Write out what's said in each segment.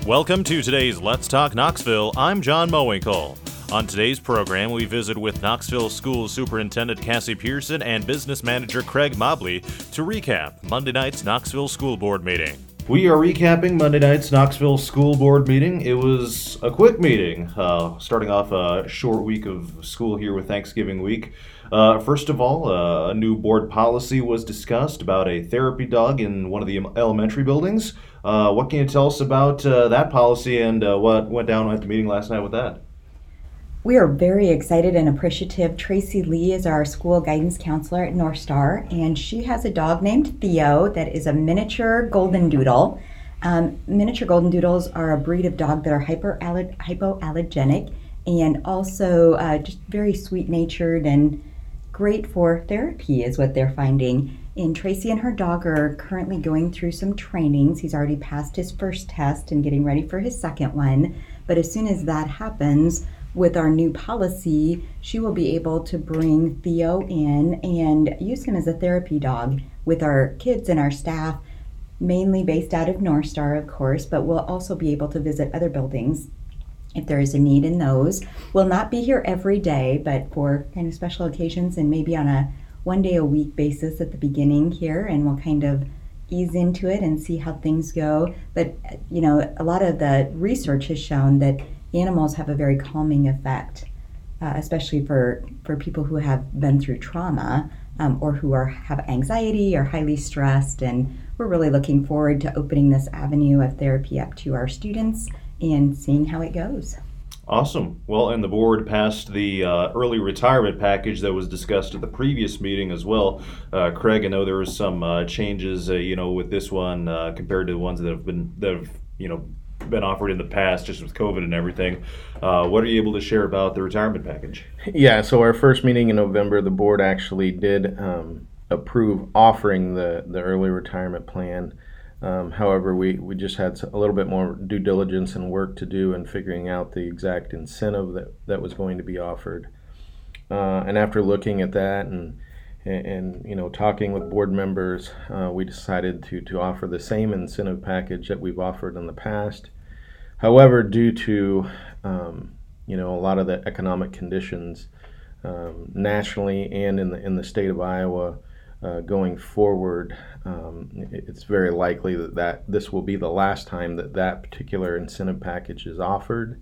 Welcome to today's Let's Talk Knoxville. I'm John Mowinkle. On today's program, we visit with Knoxville School Superintendent Cassie Pearson and Business Manager Craig Mobley to recap Monday night's Knoxville School Board meeting. We are recapping Monday night's Knoxville School Board meeting. It was a quick meeting, starting off a short week of school here with Thanksgiving week. First of all, a new board policy was discussed about a therapy dog in one of the elementary buildings. What can you tell us about that policy and what went down at the meeting last night with that? We are very excited and appreciative. Tracy Lee is our school guidance counselor at North Star, and she has a dog named Theo that is a miniature golden doodle. Miniature golden doodles are a breed of dog that are hypoallergenic and also just very sweet-natured and great for therapy is what they're finding. And Tracy and her dog are currently going through some trainings. He's already passed his first test and getting ready for his second one. But as soon as that happens, with our new policy, she will be able to bring Theo in and use him as a therapy dog with our kids and our staff, mainly based out of North Star, of course, but we'll also be able to visit other buildings if there is a need in those. We'll not be here every day, but for kind of special occasions and maybe on a one-day-a-week basis at the beginning here, and we'll kind of ease into it and see how things go. But, you know, a lot of the research has shown that animals have a very calming effect, especially for people who have been through trauma or who have anxiety or highly stressed. And we're really looking forward to opening this avenue of therapy up to our students and seeing how it goes. Awesome. Well, and the board passed the early retirement package that was discussed at the previous meeting as well. Craig, I know there was some changes, with this one compared to the ones that have been offered in the past, just with COVID and everything. What are you able to share about the retirement package? Yeah, so our first meeting in November, the board actually did approve offering the early retirement plan. However, we just had a little bit more due diligence and work to do in figuring out the exact incentive that was going to be offered. And after looking at that and talking with board members, we decided to offer the same incentive package that we've offered in the past. However, due to a lot of the economic conditions nationally and in the state of Iowa going forward, it's very likely that this will be the last time that particular incentive package is offered.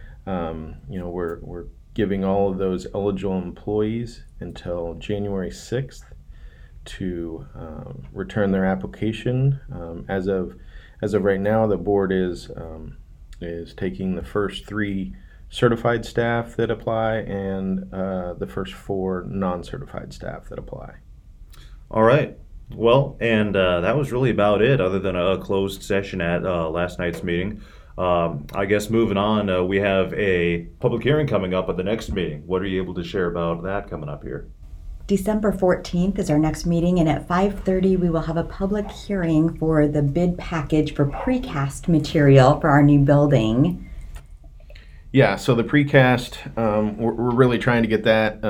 We're giving all of those eligible employees until January 6th to return their application. As of right now, the board is taking the first 3 certified staff that apply and the first 4 non-certified staff that apply. All right. Well, and that was really about it, other than a closed session at last night's meeting. I guess moving on, we have a public hearing coming up at the next meeting. What are you able to share about that coming up here? December 14th is our next meeting, and at 5:30 we will have a public hearing for the bid package for precast material for our new building. Yeah, so the precast, we're really trying to get that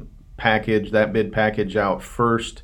bid package out first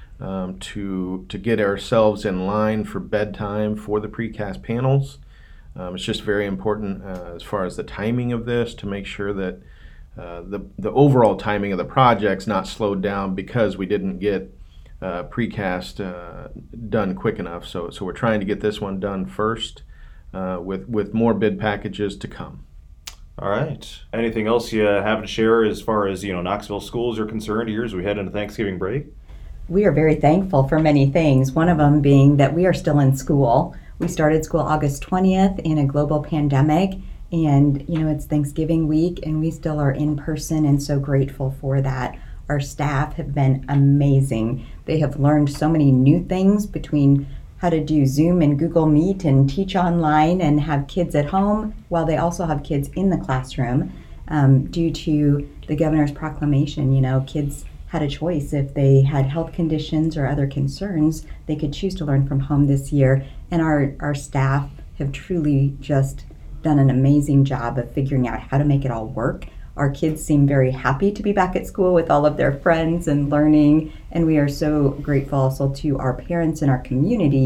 to get ourselves in line for bedtime for the precast panels. It's just very important as far as the timing of this to make sure that the overall timing of the project's not slowed down because we didn't get precast done quick enough. So we're trying to get this one done first with more bid packages to come. All right. Anything else you have to share as far as Knoxville schools are concerned here as we head into Thanksgiving break? We are very thankful for many things, one of them being that we are still in school. We started school August 20th in a global pandemic, and it's Thanksgiving week and we still are in person, and so grateful for that. Our staff have been amazing. They have learned so many new things between how to do Zoom and Google Meet and teach online and have kids at home while they also have kids in the classroom. Due to the governor's proclamation, kids had a choice. If they had health conditions or other concerns, they could choose to learn from home this year. And our staff have truly just done an amazing job of figuring out how to make it all work. Our kids seem very happy to be back at school with all of their friends and learning. And we are so grateful also to our parents and our community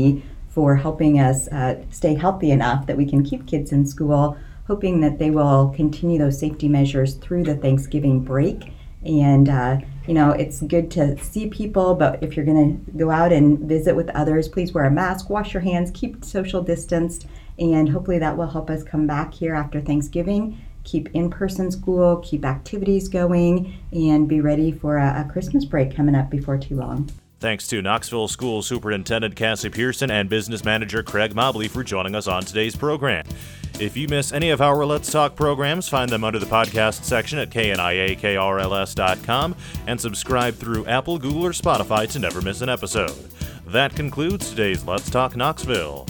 for helping us stay healthy enough that we can keep kids in school, hoping that they will continue those safety measures through the Thanksgiving break. And, it's good to see people, but if you're going to go out and visit with others, please wear a mask, wash your hands, keep social distanced, and hopefully that will help us come back here after Thanksgiving, keep in-person school, keep activities going, and be ready for a Christmas break coming up before too long. Thanks to Knoxville School Superintendent Cassie Pearson and Business Manager Craig Mobley for joining us on today's program. If you miss any of our Let's Talk programs, find them under the podcast section at kniakrls.com and subscribe through Apple, Google, or Spotify to never miss an episode. That concludes today's Let's Talk Knoxville.